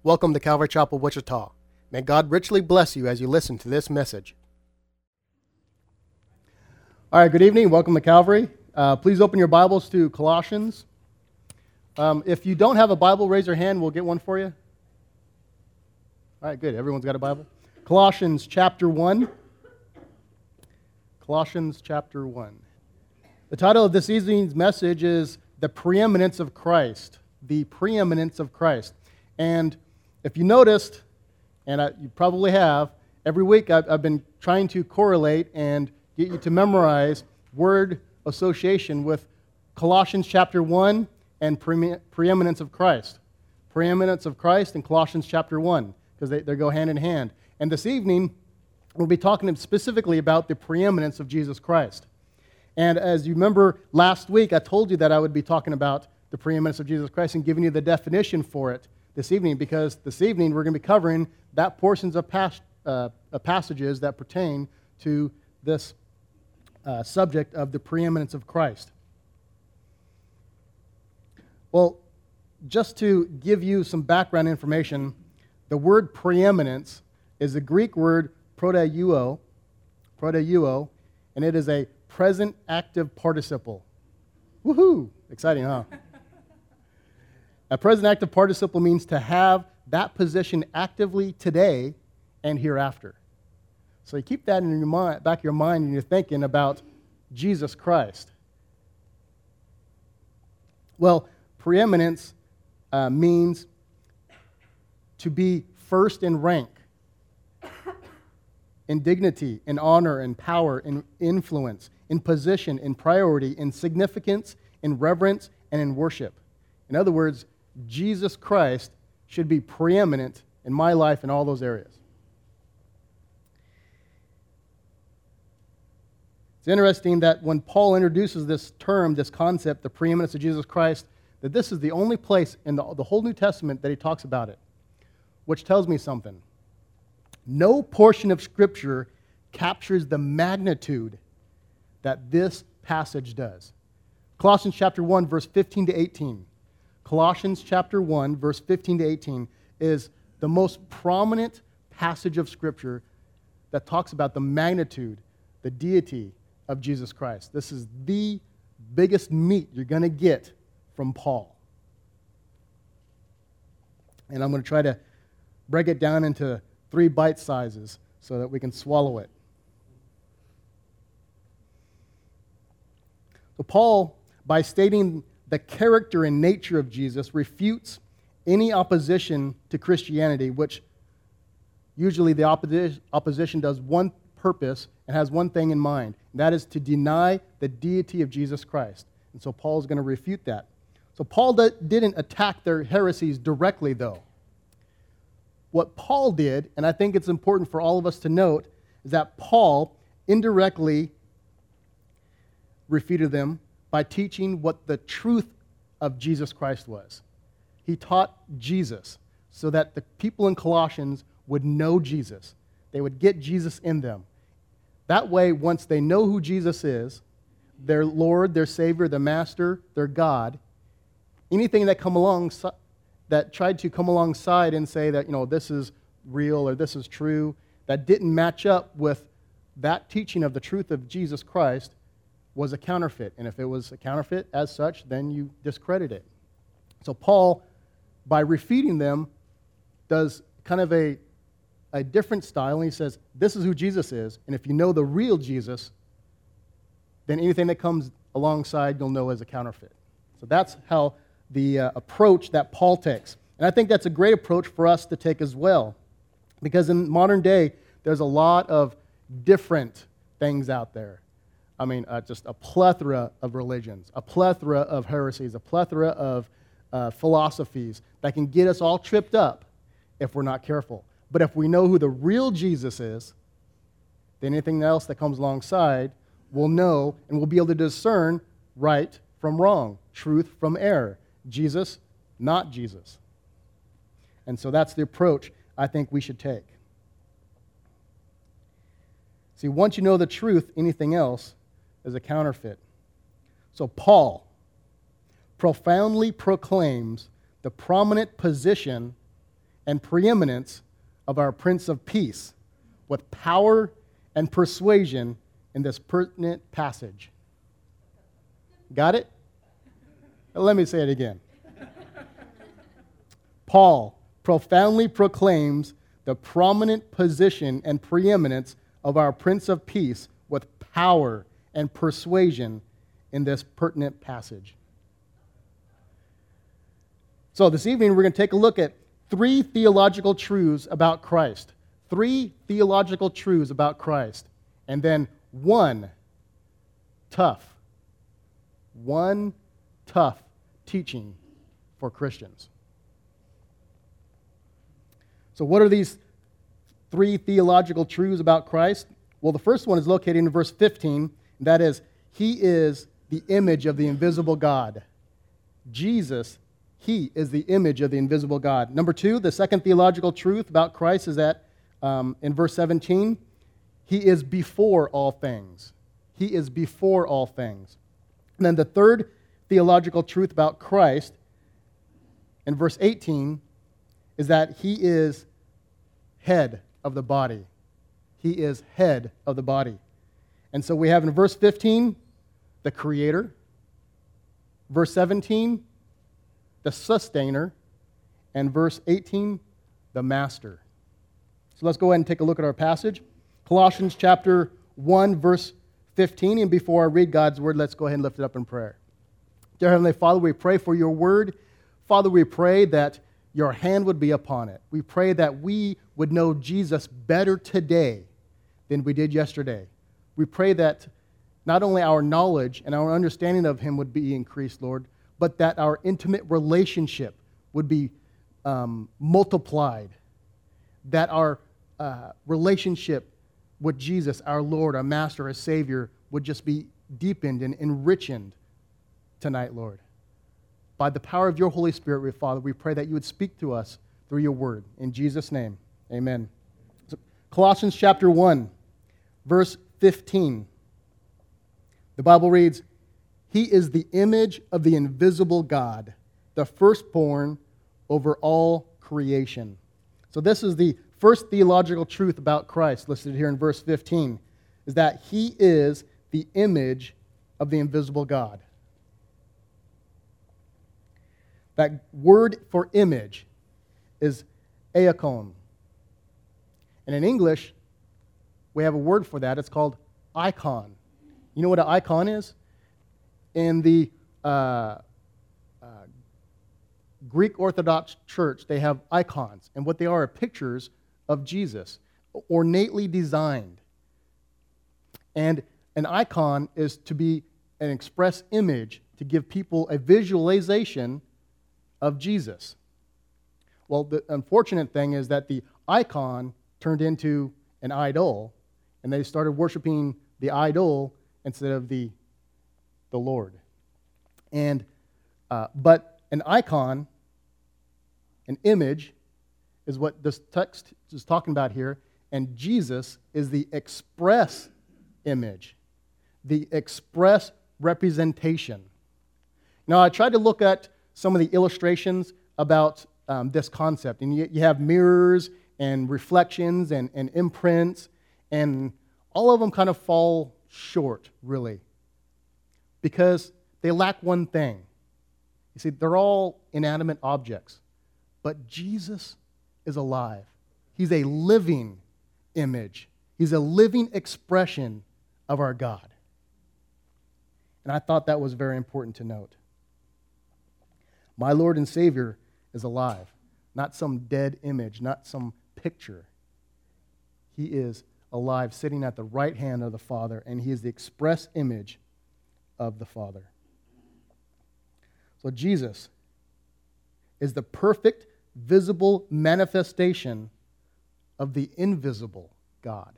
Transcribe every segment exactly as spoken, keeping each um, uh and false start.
Welcome to Calvary Chapel, Wichita. May God richly bless you as you listen to this message. All right, good evening. Welcome to Calvary. Uh, please open your Bibles to Colossians. Um, if you don't have a Bible, raise your hand. We'll get one for you. All right, good. Everyone's got a Bible? Colossians chapter one. Colossians chapter one. The title of this evening's message is The Preeminence of Christ. The Preeminence of Christ. And if you noticed, and I, you probably have, every week I've, I've been trying to correlate and get you to memorize word association with Colossians chapter one and pre- preeminence of Christ. Preeminence of Christ and Colossians chapter one, because they, they go hand in hand. And this evening, we'll be talking specifically about the preeminence of Jesus Christ. And as you remember last week, I told you that I would be talking about the preeminence of Jesus Christ and giving you the definition for it this evening, because this evening we're going to be covering that portions of, pas- uh, of passages that pertain to this uh, subject of the preeminence of Christ. Well, just to give you some background information, the word preeminence is the Greek word proteuo, proteuo, and it is a present active participle. Woohoo! Exciting, huh? A present active participle means to have that position actively today and hereafter. So you keep that in your mind, back of your mind, and you're thinking about Jesus Christ. Well, preeminence uh, means to be first in rank, in dignity, in honor, in power, in influence, in position, in priority, in significance, in reverence, and in worship. In other words, Jesus Christ should be preeminent in my life in all those areas. It's interesting that when Paul introduces this term, this concept, the preeminence of Jesus Christ, that this is the only place in the, the whole New Testament that he talks about it, which tells me something. No portion of Scripture captures the magnitude that this passage does. Colossians chapter one, verse fifteen to eighteen. Colossians chapter one, verse fifteen to eighteen is the most prominent passage of Scripture that talks about the magnitude, the deity of Jesus Christ. This is the biggest meat you're going to get from Paul. And I'm going to try to break it down into three bite sizes so that we can swallow it. So Paul, by stating the character and nature of Jesus, refutes any opposition to Christianity, which usually the opposi- opposition does one purpose and has one thing in mind, and that is to deny the deity of Jesus Christ. And so Paul is going to refute that. So Paul d- didn't attack their heresies directly, though. What Paul did, and I think it's important for all of us to note, is that Paul indirectly refuted them by teaching what the truth of Jesus Christ was. He taught Jesus so that the people in Colossians would know Jesus. They would get Jesus in them. That way, once they know who Jesus is, their Lord, their Savior, their Master, their God, anything that come along that tried to come alongside and say that, you know, this is real or this is true, that didn't match up with that teaching of the truth of Jesus Christ, was a counterfeit. And if it was a counterfeit as such, then you discredit it. So Paul, by refuting them, does kind of a, a different style. And he says, this is who Jesus is. And if you know the real Jesus, then anything that comes alongside you'll know as a counterfeit. So that's how the uh, approach that Paul takes. And I think that's a great approach for us to take as well. Because in modern day, there's a lot of different things out there. I mean, uh, just a plethora of religions, a plethora of heresies, a plethora of uh, philosophies that can get us all tripped up if we're not careful. But if we know who the real Jesus is, then anything else that comes alongside we'll know and we'll be able to discern right from wrong, truth from error, Jesus, not Jesus. And so that's the approach I think we should take. See, once you know the truth, anything else is a counterfeit. So Paul profoundly proclaims the prominent position and preeminence of our Prince of Peace with power and persuasion in this pertinent passage. Got it? Let me say it again. Paul profoundly proclaims the prominent position and preeminence of our Prince of Peace with power and persuasion in this pertinent passage. So this evening we're going to take a look at three theological truths about Christ. Three theological truths about Christ. And then one tough, one tough teaching for Christians. So what are these three theological truths about Christ? Well, the first one is located in verse fifteen. And that is, He is the image of the invisible God. Jesus, He is the image of the invisible God. Number two, the second theological truth about Christ is that um, in verse seventeen, He is before all things. He is before all things. And then the third theological truth about Christ in verse eighteen is that He is head of the body. He is head of the body. And so we have in verse fifteen, the Creator. Verse seventeen, the Sustainer. And verse eighteen, the Master. So let's go ahead and take a look at our passage. Colossians chapter one, verse fifteen. And before I read God's word, let's go ahead and lift it up in prayer. Dear Heavenly Father, we pray for your word. Father, we pray that your hand would be upon it. We pray that we would know Jesus better today than we did yesterday. We pray that not only our knowledge and our understanding of him would be increased, Lord, but that our intimate relationship would be um, multiplied, that our uh, relationship with Jesus, our Lord, our Master, our Savior, would just be deepened and enriched tonight, Lord. By the power of your Holy Spirit, Father, we pray that you would speak to us through your word. In Jesus' name, amen. So, Colossians chapter one, verse fifteen. The Bible reads, He is the image of the invisible God, the firstborn over all creation. So this is the first theological truth about Christ listed here in verse fifteen, is that he is the image of the invisible God. That word for image is eikon. And in English, we have a word for that. It's called icon. You know what an icon is? In the uh, uh, Greek Orthodox Church, they have icons. And what they are are pictures of Jesus, ornately designed. And an icon is to be an express image to give people a visualization of Jesus. Well, the unfortunate thing is that the icon turned into an idol, and they started worshiping the idol instead of the, the Lord. And uh, but an icon, an image, is what this text is talking about here, and Jesus is the express image, the express representation. Now, I tried to look at some of the illustrations about um, this concept. And you, you have mirrors and reflections and, and imprints, and all of them kind of fall short, really, because they lack one thing. You see, they're all inanimate objects, but Jesus is alive. He's a living image. He's a living expression of our God. And I thought that was very important to note. My Lord and Savior is alive, not some dead image, not some picture. He is alive, sitting at the right hand of the Father, and he is the express image of the Father. So Jesus is the perfect, visible manifestation of the invisible God.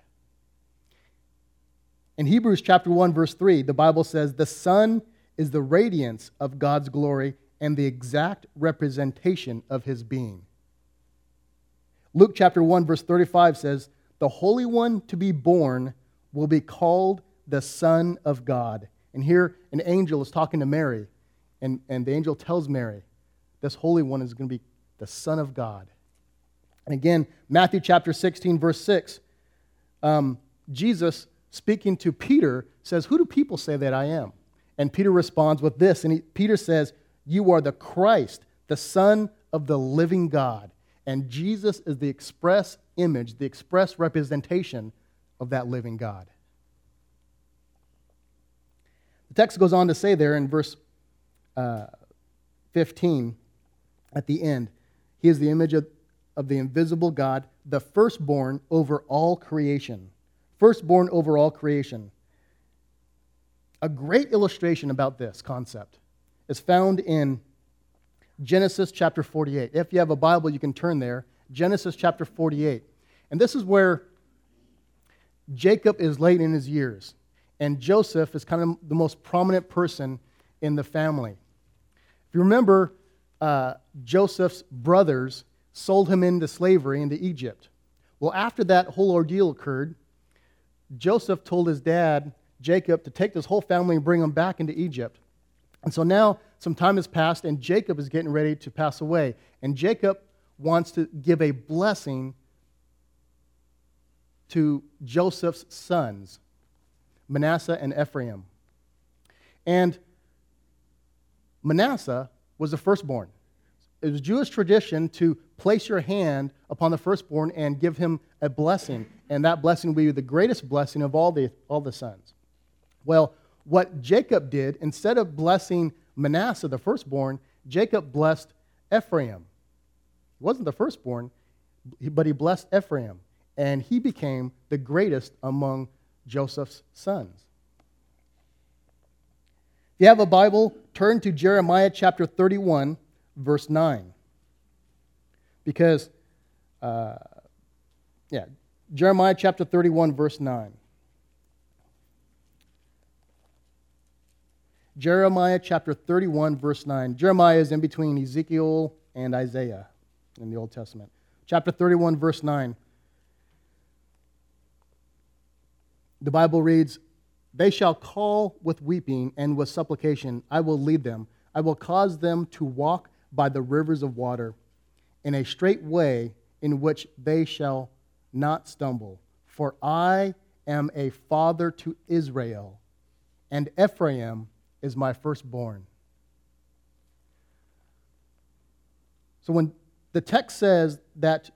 In Hebrews chapter one, verse three, the Bible says, the Son is the radiance of God's glory and the exact representation of his being. Luke chapter one, verse thirty-five says, the Holy One to be born will be called the Son of God. And here an angel is talking to Mary, and, and the angel tells Mary, this Holy One is going to be the Son of God. And again, Matthew chapter sixteen, verse six, um, Jesus, speaking to Peter, says, "Who do people say that I am?" And Peter responds with this, and he, Peter says, "You are the Christ, the Son of the living God." And Jesus is the express image, the express representation of that living God. The text goes on to say there in verse uh, fifteen, at the end, He is the image of, of the invisible God, the firstborn over all creation. Firstborn over all creation. A great illustration about this concept is found in Genesis chapter forty-eight. If you have a Bible, you can turn there. Genesis chapter forty-eight. And this is where Jacob is late in his years, and Joseph is kind of the most prominent person in the family. If you remember, uh, Joseph's brothers sold him into slavery into Egypt. Well, after that whole ordeal occurred, Joseph told his dad, Jacob, to take this whole family and bring them back into Egypt. And so now some time has passed, and Jacob is getting ready to pass away. And Jacob wants to give a blessing to Joseph's sons, Manasseh and Ephraim. And Manasseh was the firstborn. It was Jewish tradition to place your hand upon the firstborn and give him a blessing, and that blessing would be the greatest blessing of all the, all the sons. Well, what Jacob did, instead of blessing Manasseh, the firstborn, Jacob blessed Ephraim. He wasn't the firstborn, but he blessed Ephraim, and he became the greatest among Joseph's sons. If you have a Bible, turn to Jeremiah chapter thirty-one, verse nine. Because, uh, yeah, Jeremiah chapter thirty-one, verse nine. Jeremiah chapter thirty-one, verse nine. Jeremiah is in between Ezekiel and Isaiah in the Old Testament. Chapter thirty-one, verse nine. The Bible reads, "They shall call with weeping and with supplication. I will lead them. I will cause them to walk by the rivers of water in a straight way in which they shall not stumble. For I am a father to Israel, and Ephraim is my firstborn." So when the text says that,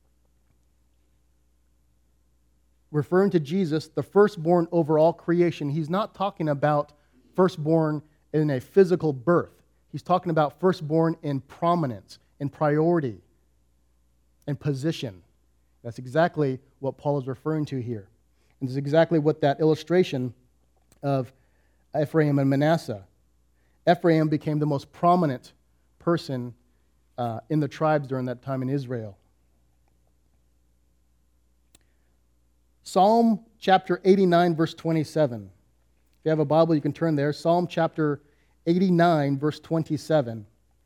referring to Jesus, the firstborn over all creation, he's not talking about firstborn in a physical birth. He's talking about firstborn in prominence, in priority, in position. That's exactly what Paul is referring to here. And this is exactly what that illustration of Ephraim and Manasseh. Ephraim became the most prominent person uh, in the tribes during that time in Israel. Psalm chapter eighty-nine, verse twenty-seven. If you have a Bible, you can turn there. Psalm chapter eighty-nine, verse twenty-seven.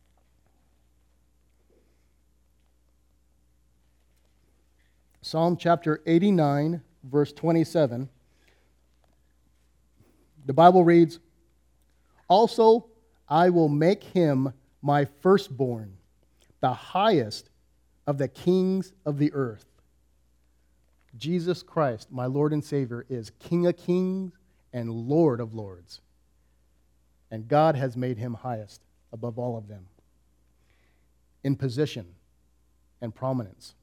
Psalm chapter eighty-nine, verse twenty-seven. The Bible reads, "Also I will make him my firstborn, the highest of the kings of the earth." Jesus Christ, my Lord and Savior, is King of kings and Lord of lords. And God has made him highest above all of them in position and prominence.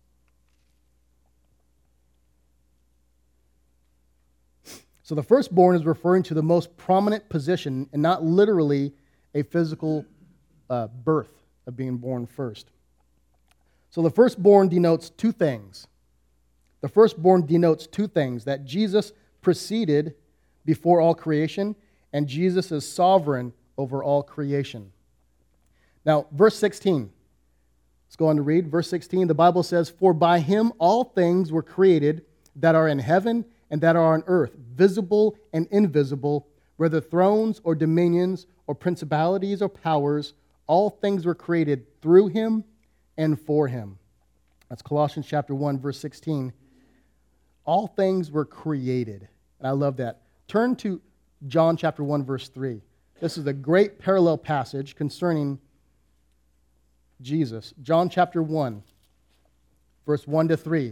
So the firstborn is referring to the most prominent position and not literally a physical uh, birth of being born first. So the firstborn denotes two things. The firstborn denotes two things, that Jesus preceded before all creation, and Jesus is sovereign over all creation. Now, verse sixteen. Let's go on to read. Verse sixteen, the Bible says, "For by him all things were created that are in heaven and that are on earth, visible and invisible, whether thrones or dominions or principalities or powers, all things were created through him and for him." That's Colossians chapter one, verse sixteen. All things were created. And I love that. Turn to John chapter one, verse three. This is a great parallel passage concerning Jesus. John chapter one, verse one to three.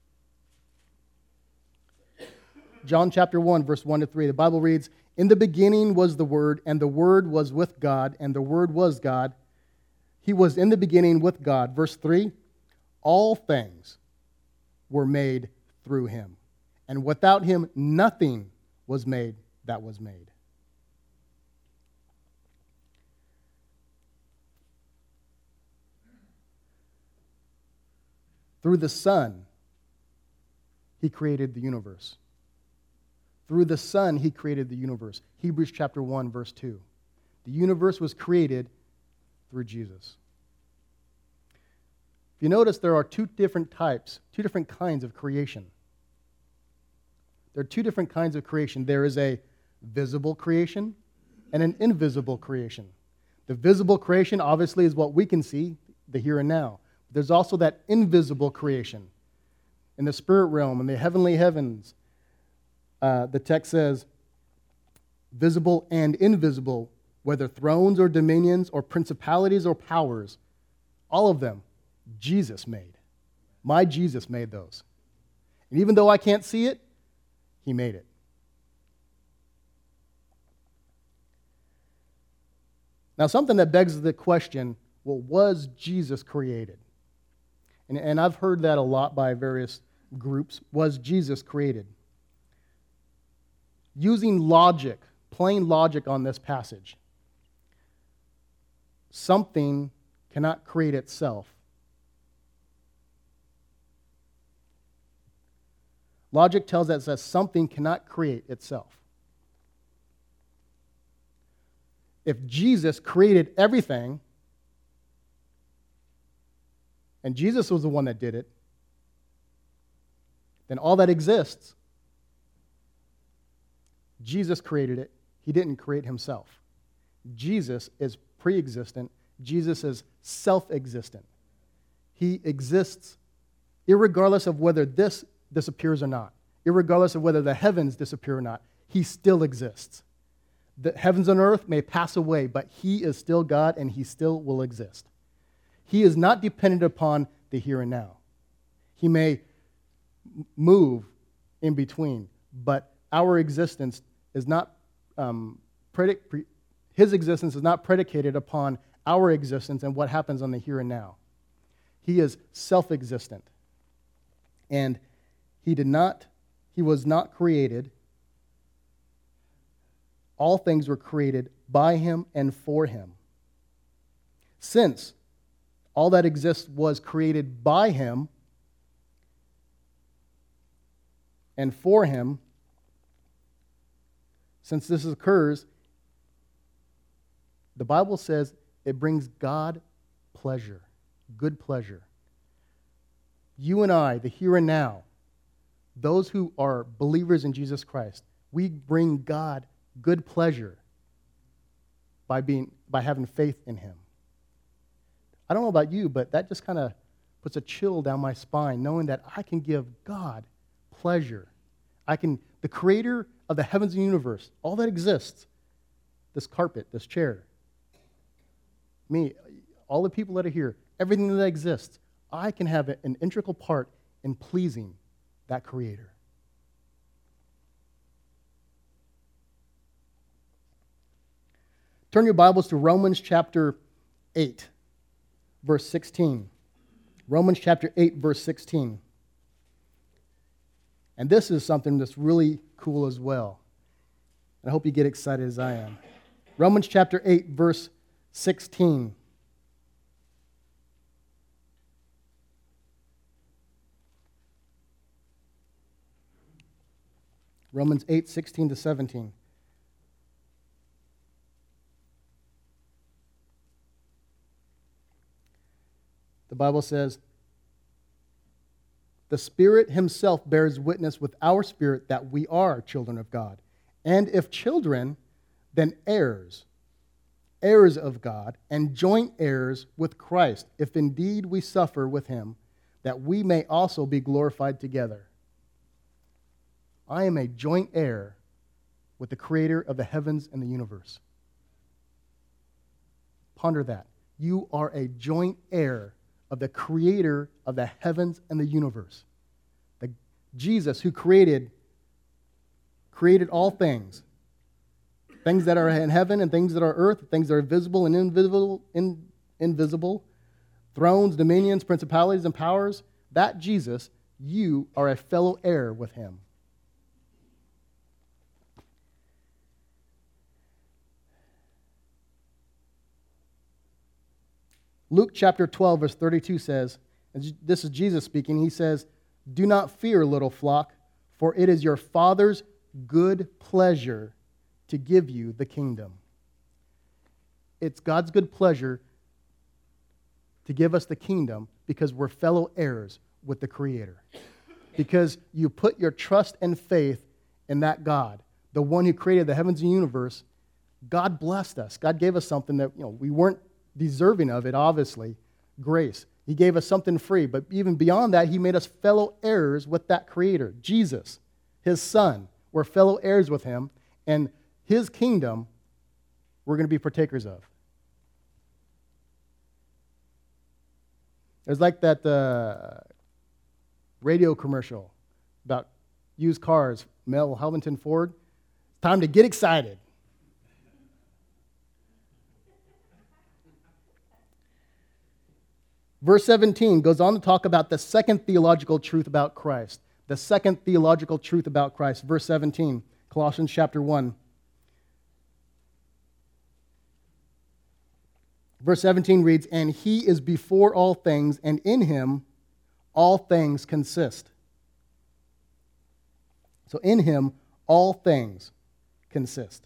John chapter one, verse one to three. The Bible reads, "In the beginning was the Word, and the Word was with God, and the Word was God. He was in the beginning with God." Verse three, "All things were made through him, and without him nothing was made that was made." Through the Son, he created the universe. Through the Son, he created the universe. Hebrews chapter one, verse two. The universe was created through Jesus. If you notice, there are two different types, two different kinds of creation. There are two different kinds of creation. There is a visible creation and an invisible creation. The visible creation, obviously, is what we can see, the here and now. There's also that invisible creation in the spirit realm, in the heavenly heavens. Uh, the text says, visible and invisible, whether thrones or dominions or principalities or powers, all of them Jesus made. My Jesus made those. And even though I can't see it, he made it. Now, something that begs the question, well, was Jesus created? And, and I've heard that a lot by various groups. Was Jesus created? Using logic, plain logic on this passage, something cannot create itself. Logic tells us that something cannot create itself. If Jesus created everything, and Jesus was the one that did it, then all that exists, Jesus created it. He didn't create himself. Jesus is pre-existent. Jesus is self-existent. He exists irregardless of whether this disappears or not, irregardless of whether the heavens disappear or not. He still exists. The heavens and earth may pass away, but he is still God and he still will exist. He is not dependent upon the here and now. He may move in between, but our existence is not, um, predic- pre- his existence is not predicated upon our existence and what happens on the here and now. He is self-existent. And he did not, he was not created. All things were created by him and for him. Since all that exists was created by him and for him, since this occurs, the Bible says it brings God pleasure, good pleasure. You and I, the here and now, those who are believers in Jesus Christ, we bring God good pleasure by being by having faith in him. I don't know about you, but that just kind of puts a chill down my spine, knowing that I can give God pleasure. I can, the creator of the heavens and universe, all that exists, this carpet, this chair, me, all the people that are here, everything that exists, I can have an integral part in pleasing that creator. Turn your Bibles to Romans chapter eight, verse sixteen. Romans chapter eight, verse sixteen. And this is something that's really cool as well. I hope you get excited as I am. Romans chapter eight, verse sixteen. Romans eight, sixteen to seventeen. The Bible says, "The Spirit himself bears witness with our spirit that we are children of God. And if children, then heirs, heirs of God, and joint heirs with Christ, if indeed we suffer with him, that we may also be glorified together." I am a joint heir with the creator of the heavens and the universe. Ponder that. You are a joint heir of the creator of the heavens and the universe. The Jesus who created, created all things. Things that are in heaven and things that are earth, things that are visible and invisible, in, invisible, thrones, dominions, principalities, and powers. That Jesus, you are a fellow heir with him. Luke chapter twelve, verse thirty-two says, and this is Jesus speaking, he says, "Do not fear, little flock, for it is your Father's good pleasure to give you the kingdom." It's God's good pleasure to give us the kingdom because we're fellow heirs with the Creator. Because you put your trust and faith in that God, the one who created the heavens and universe. God blessed us. God gave us something that, you know, we weren't deserving of it, obviously, grace. He gave us something free, but even beyond that, he made us fellow heirs with that Creator, Jesus, his Son. We're fellow heirs with him, and his kingdom we're going to be partakers of. There's like that uh, radio commercial about used cars, Mel Helvington Ford. It's time to get excited. Verse seventeen goes on to talk about the second theological truth about Christ. The second theological truth about Christ. Verse seventeen, Colossians chapter one. Verse seventeen reads, "And he is before all things, and in him all things consist." So in him all things consist.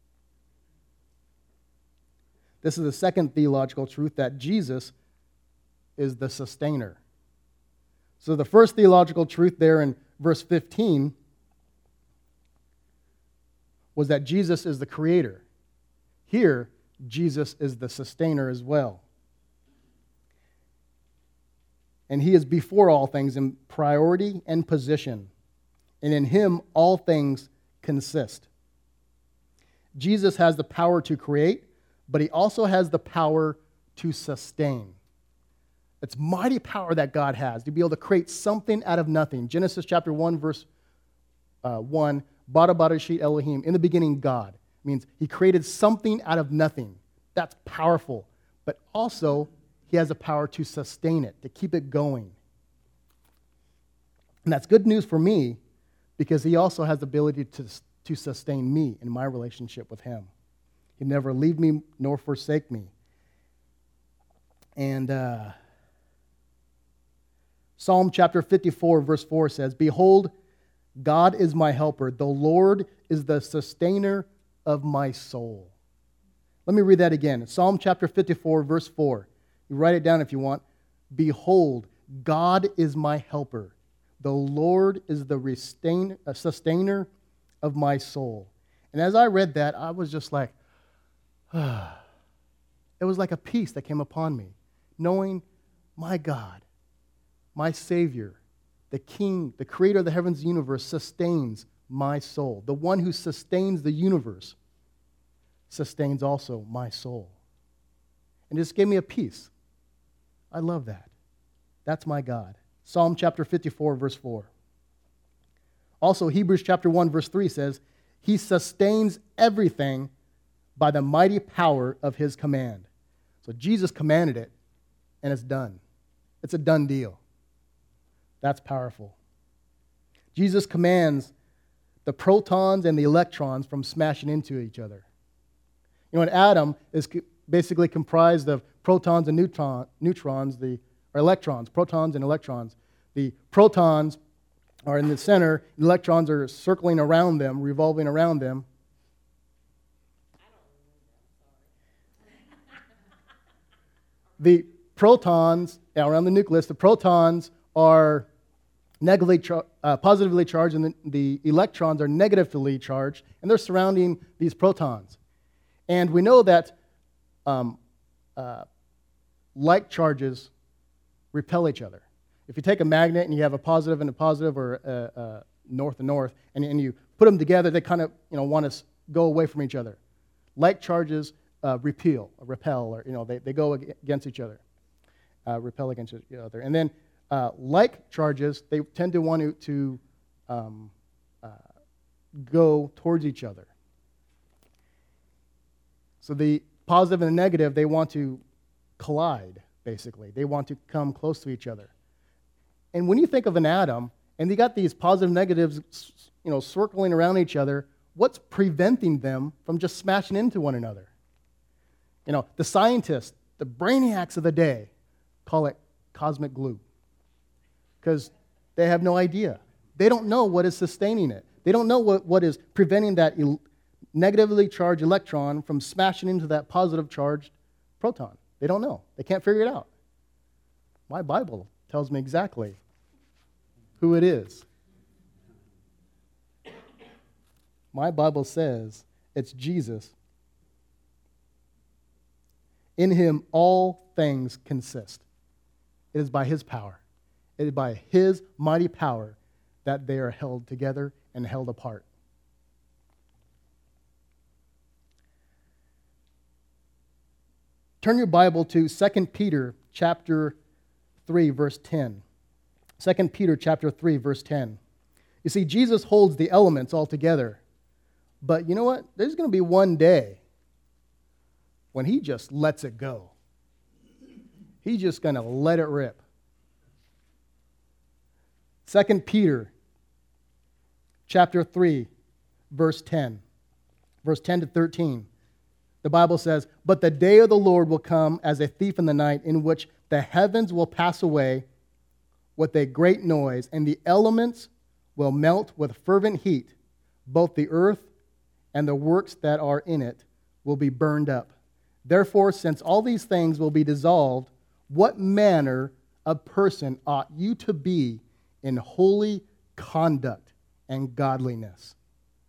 This is the second theological truth, that Jesus is the sustainer. So the first theological truth there in verse fifteen was that Jesus is the creator. Here, Jesus is the sustainer as well. And he is before all things in priority and position. And in him, all things consist. Jesus has the power to create, but he also has the power to sustain. It's mighty power that God has to be able to create something out of nothing. Genesis chapter one, verse uh, one, Bada Barashit Elohim, in the beginning God. It means he created something out of nothing. That's powerful. But also, he has the power to sustain it, to keep it going. And that's good news for me, because he also has the ability to, to sustain me in my relationship with him. He'll never leave me nor forsake me. And uh, Psalm chapter fifty-four, verse four says, "Behold, God is my helper. The Lord is the sustainer of my soul." Let me read that again. Psalm chapter fifty-four, verse four. You write it down if you want. "Behold, God is my helper. The Lord is the restain, uh, sustainer of my soul." And as I read that, I was just like, ah. It was like a peace that came upon me, knowing my God, my Savior, the King, the Creator of the heavens and universe, sustains my soul. The one who sustains the universe sustains also my soul. And it just gave me a peace. I love that. That's my God. Psalm chapter fifty-four, verse four. Also, Hebrews chapter one, verse three says, "He sustains everything by the mighty power of his command." So Jesus commanded it, and it's done. It's a done deal. That's powerful. Jesus commands the protons and the electrons from smashing into each other. You know, an atom is basically comprised of protons and neutron, neutrons, the or electrons, protons and electrons. The protons are in the center, the electrons are circling around them, revolving around them. The protons around the nucleus, the protons are negatively char- uh, positively charged, and the, the electrons are negatively charged, and they're surrounding these protons. And we know that um, uh, like charges repel each other. If you take a magnet and you have a positive and a positive, or a, a north and north, and, and you put them together, they kind of you know want to go away from each other. Like charges uh, repel, repel, or you know they, they go against each other. uh, repel against each other. And then uh, like charges, they tend to want to, to um, uh, go towards each other. So the positive and the negative, they want to collide, basically. They want to come close to each other. And when you think of an atom, and you got these positive negatives, you know, circling around each other, what's preventing them from just smashing into one another? You know, the scientists, the brainiacs of the day, call it cosmic glue. Because they have no idea. They don't know what is sustaining it. They don't know what, what is preventing that el- negatively charged electron from smashing into that positive charged proton. They don't know. They can't figure it out. My Bible tells me exactly who it is. My Bible says it's Jesus. In him all things consist. It is by his power. It is by his mighty power that they are held together and held apart. Turn your Bible to Second Peter chapter three, verse ten. Second Peter chapter three, verse ten. You see, Jesus holds the elements all together. But you know what? There's going to be one day when he just lets it go. He's just going to let it rip. Second Peter chapter three, verse ten. Verse ten to thirteen. The Bible says, "But the day of the Lord will come as a thief in the night, in which the heavens will pass away with a great noise, and the elements will melt with fervent heat. Both the earth and the works that are in it will be burned up. Therefore, since all these things will be dissolved, what manner of person ought you to be in holy conduct and godliness,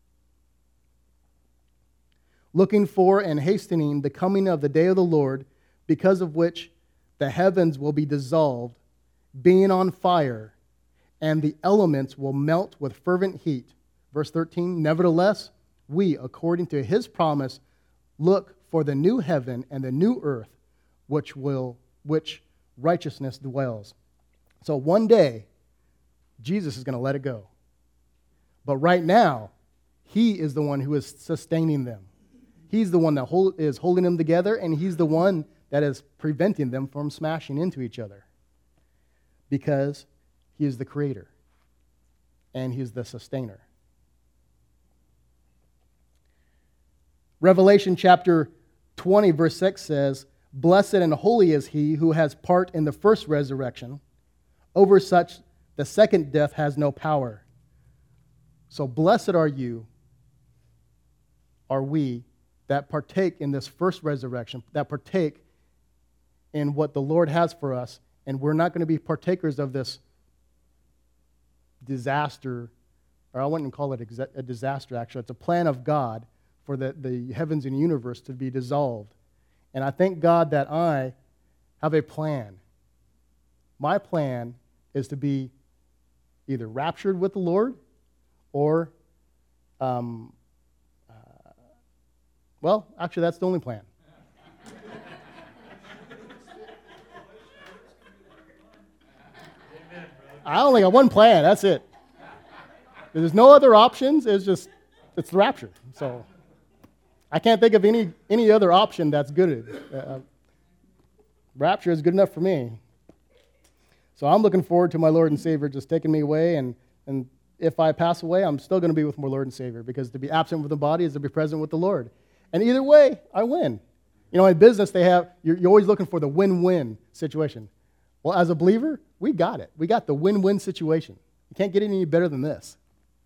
looking for and hastening the coming of the day of the Lord, because of which the heavens will be dissolved, being on fire, and the elements will melt with fervent heat." Verse thirteen, "Nevertheless, we, according to his promise, look for the new heaven and the new earth, which will which righteousness dwells." So one day, Jesus is going to let it go. But right now, he is the one who is sustaining them. He's the one that hold, is holding them together, and he's the one that is preventing them from smashing into each other. Because he is the creator, and he is the sustainer. Revelation chapter twenty, verse six says, "Blessed and holy is he who has part in the first resurrection. Over such the second death has no power." So blessed are you, are we, that partake in this first resurrection, that partake in what the Lord has for us, and we're not going to be partakers of this disaster, or I wouldn't call it a disaster, actually. It's a plan of God for the, the heavens and universe to be dissolved. And I thank God that I have a plan. My plan is to be either raptured with the Lord or, um, uh, well, actually, that's the only plan. I only got one plan, that's it. There's no other options, it's just, it's the rapture. So I can't think of any, any other option that's good. Uh, rapture is good enough for me. So I'm looking forward to my Lord and Savior just taking me away, and, and if I pass away, I'm still going to be with my Lord and Savior, because to be absent with the body is to be present with the Lord. And either way, I win. You know, in business, they have, you're, you're always looking for the win-win situation. Well, as a believer, we got it. We got the win-win situation. You can't get any better than this.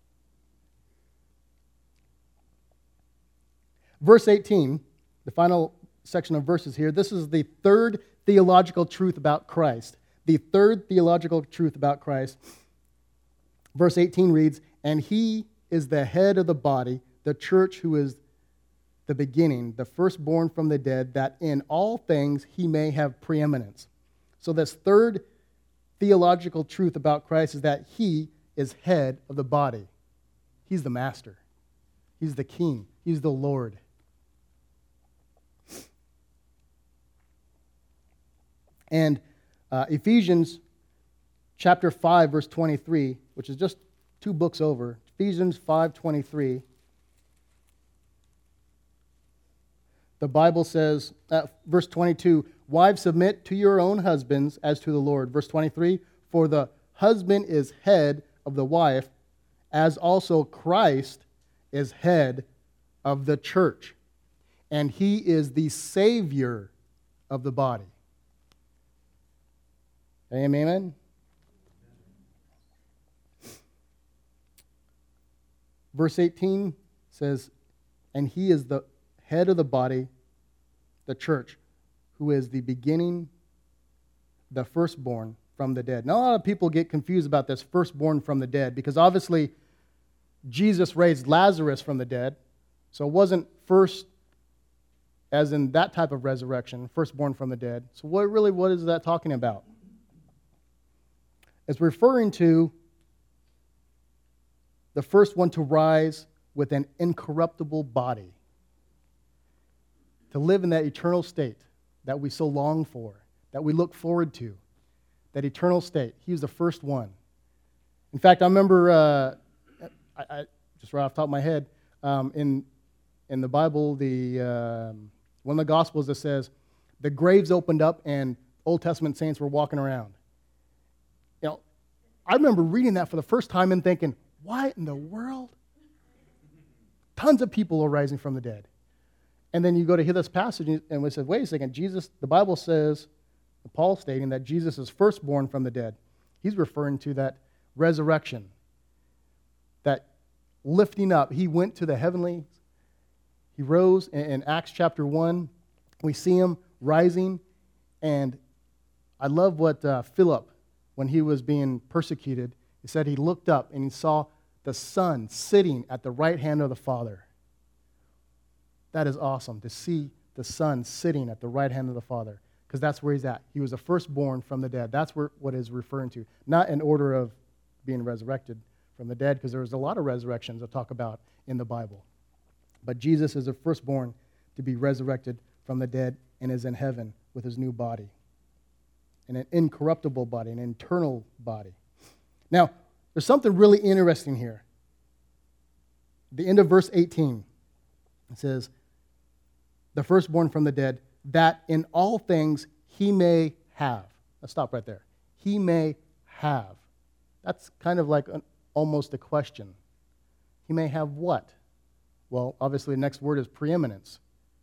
Verse eighteen, the final section of verses here, this is the third theological truth about Christ. The third theological truth about Christ. Verse eighteen reads, "And he is the head of the body, the church, who is the beginning, the firstborn from the dead, that in all things he may have preeminence." So this third theological truth about Christ is that he is head of the body. He's the master. He's the king. He's the Lord. And Uh, Ephesians chapter five, verse twenty-three, which is just two books over. Ephesians five twenty-three. The Bible says, uh, verse twenty-two, wives, submit to your own husbands as to the Lord. Verse twenty-three, for the husband is head of the wife, as also Christ is head of the church, and he is the Savior of the body. Amen? Verse eighteen says, and he is the head of the body, the church, who is the beginning, the firstborn from the dead. Now, a lot of people get confused about this firstborn from the dead, because obviously Jesus raised Lazarus from the dead, so it wasn't first as in that type of resurrection, firstborn from the dead. So what really, what is that talking about? It's referring to the first one to rise with an incorruptible body, to live in that eternal state that we so long for, that we look forward to, that eternal state. He was the first one. In fact, I remember, uh, I, I, just right off the top of my head, um, in in the Bible, the um, one of the Gospels that says the graves opened up and Old Testament saints were walking around. You know, I remember reading that for the first time and thinking, why in the world? Tons of people are rising from the dead. And then you go to hear this passage and we said, wait a second, Jesus, the Bible says, Paul stating that Jesus is firstborn from the dead. He's referring to that resurrection, that lifting up. He went to the heavenly, he rose in, in Acts chapter one. We see him rising, and I love what uh, Philip, when he was being persecuted, he said he looked up and he saw the Son sitting at the right hand of the Father. That is awesome, to see the Son sitting at the right hand of the Father, because that's where he's at. He was the firstborn from the dead. That's where, what is referring to. Not in order of being resurrected from the dead, because there's a lot of resurrections to talk about in the Bible. But Jesus is the firstborn to be resurrected from the dead and is in heaven with his new body, and an incorruptible body, an eternal body. Now, there's something really interesting here. At the end of verse eighteen, it says, the firstborn from the dead, that in all things he may have. Let's stop right there. He may have. That's kind of like an, almost a question. He may have what? Well, obviously the next word is preeminence.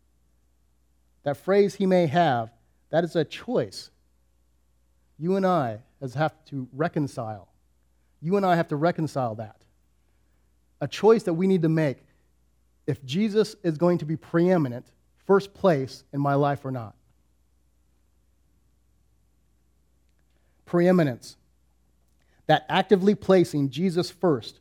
That phrase, he may have, that is a choice. You and I have to reconcile. You and I have to reconcile that. A choice that we need to make. If Jesus is going to be preeminent, first place in my life or not. Preeminence. That actively placing Jesus first.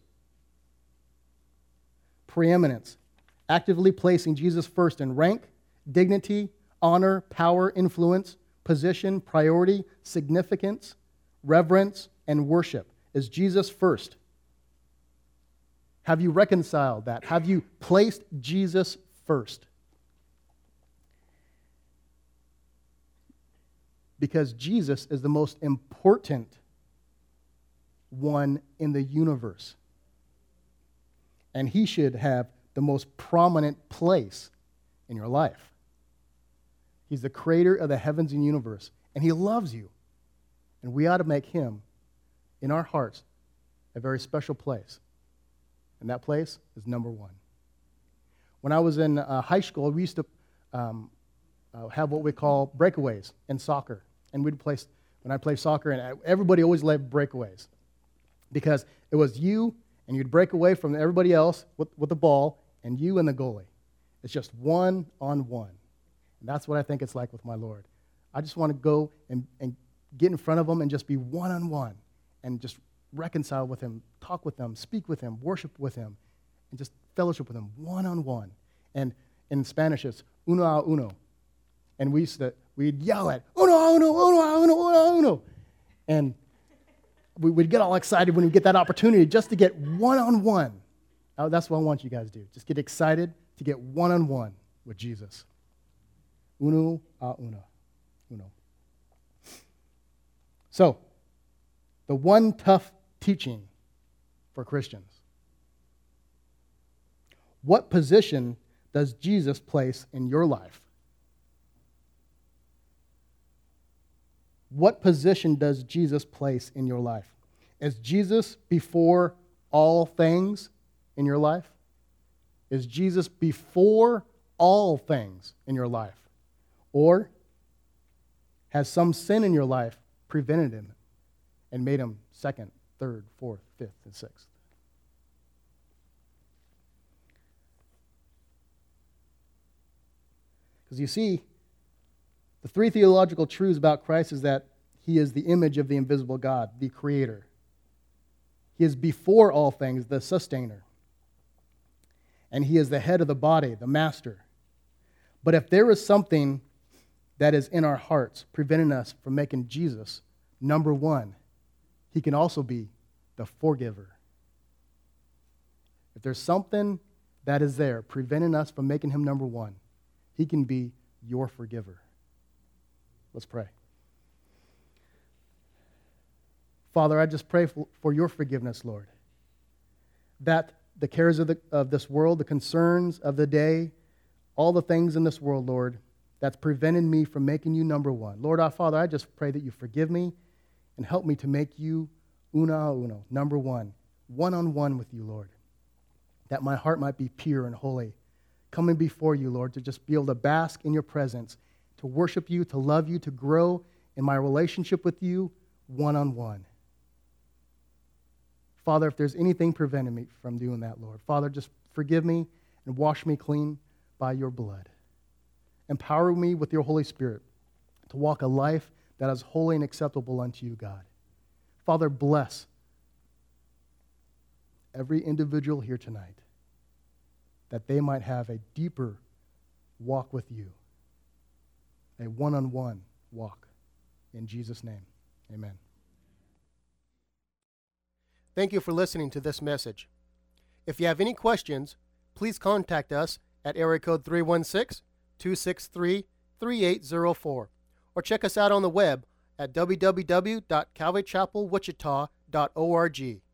Preeminence. Actively placing Jesus first in rank, dignity, honor, power, influence, position, priority, significance, reverence, and worship. Is Jesus first? Have you reconciled that? Have you placed Jesus first? Because Jesus is the most important one in the universe. And he should have the most prominent place in your life. He's the creator of the heavens and universe, and he loves you. And we ought to make him, in our hearts, a very special place. And that place is number one. When I was in uh, high school, we used to um, uh, have what we call breakaways in soccer. And we'd play, when I played soccer, and everybody always loved breakaways. Because it was you, and you'd break away from everybody else with, with the ball, and you and the goalie. It's just one on one. And that's what I think it's like with my Lord. I just want to go and, and get in front of him and just be one on one, and just reconcile with him, talk with him, speak with him, worship with him, and just fellowship with him one on one. And in Spanish, it's uno a uno. And we used to, we'd yell at, uno a uno, uno a uno, uno a uno. And we would get all excited when we get that opportunity just to get one on one. That's what I want you guys to do. Just get excited to get one on one with Jesus. Uno a uno. Uno. So, the one tough teaching for Christians. What position does Jesus place in your life? What position does Jesus place in your life? Is Jesus before all things in your life? Is Jesus before all things in your life? Or has some sin in your life prevented him and made him second, third, fourth, fifth, and sixth? Because you see, the three theological truths about Christ is that he is the image of the invisible God, the creator. He is before all things, the sustainer. And he is the head of the body, the master. But if there is something that is in our hearts preventing us from making Jesus number one, he can also be the forgiver. If there's something that is there preventing us from making him number one, he can be your forgiver. Let's pray. Father, I just pray for, for your forgiveness, Lord. That the cares of, the, of this world, the concerns of the day, all the things in this world, Lord, that's preventing me from making you number one. Lord, our Father, I just pray that you forgive me and help me to make you uno a uno, number one, one-on-one with you, Lord. That my heart might be pure and holy, coming before you, Lord, to just be able to bask in your presence, to worship you, to love you, to grow in my relationship with you one-on-one. Father, if there's anything preventing me from doing that, Lord, Father, just forgive me and wash me clean by your blood. Empower me with your Holy Spirit to walk a life that is holy and acceptable unto you, God. Father, bless every individual here tonight that they might have a deeper walk with you, a one-on-one walk. In Jesus' name, amen. Thank you for listening to this message. If you have any questions, please contact us at area code three one six, two six three, three eight zero four or check us out on the web at w w w dot calvary chapel wichita dot org.